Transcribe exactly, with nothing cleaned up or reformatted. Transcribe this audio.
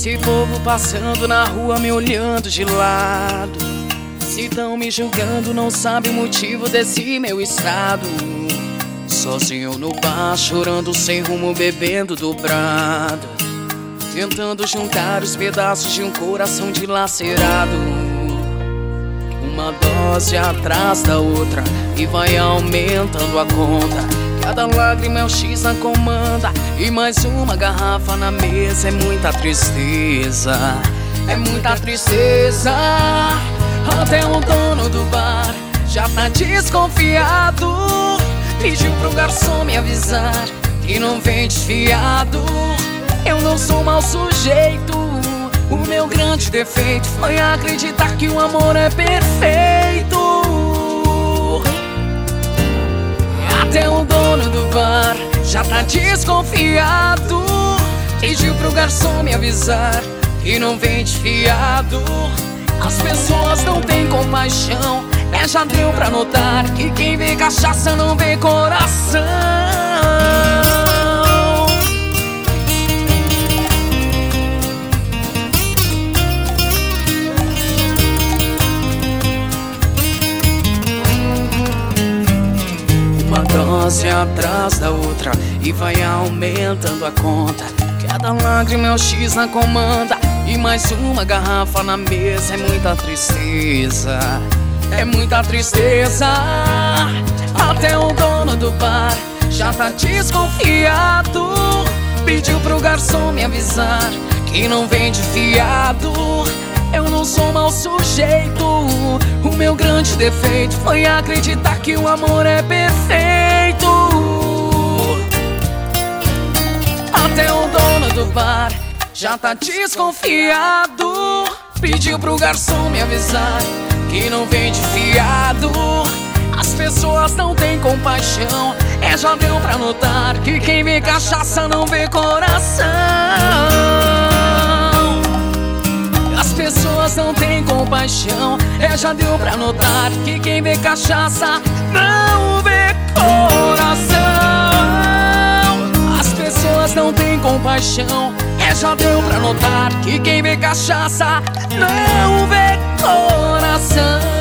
Esse povo passando na rua me olhando de lado, se tão me julgando não sabe o motivo desse meu estado. Sozinho no bar, chorando sem rumo, bebendo dobrado, tentando juntar os pedaços de um coração dilacerado. Uma dose atrás da outra e vai aumentando a conta. Cada lágrima é um X na comanda e mais uma garrafa na mesa. É muita tristeza, é muita tristeza. Até o dono do bar já tá desconfiado. Pediu pro garçom me avisar que não vem desfiado. Eu não sou mau sujeito, o meu grande defeito foi acreditar que o amor é perfeito. Até o dono do bar já tá desconfiado. Pediu pro garçom me avisar que não vem desfiado. As pessoas não têm compaixão, é, já deu pra notar que quem vê cachaça não vê coração. Uma dose atrás da outra e vai aumentando a conta. Cada lágrima é um X na comanda e mais uma garrafa na mesa. É muita tristeza, é muita tristeza. Até o dono do bar já tá desconfiado. Pediu pro garçom me avisar que não vem de fiado. Eu não sou mau sujeito, o meu grande defeito foi acreditar que o amor é perfeito. Até o dono do bar já tá desconfiado. Pediu pro garçom me avisar que não vem de fiado. As pessoas não têm compaixão, é, já deu pra notar que quem vê cachaça não vê coração. As pessoas não têm compaixão, é, já deu pra notar que quem vê cachaça não vê coração. As pessoas não têm compaixão, é, já deu pra notar que quem vê cachaça não vê coração.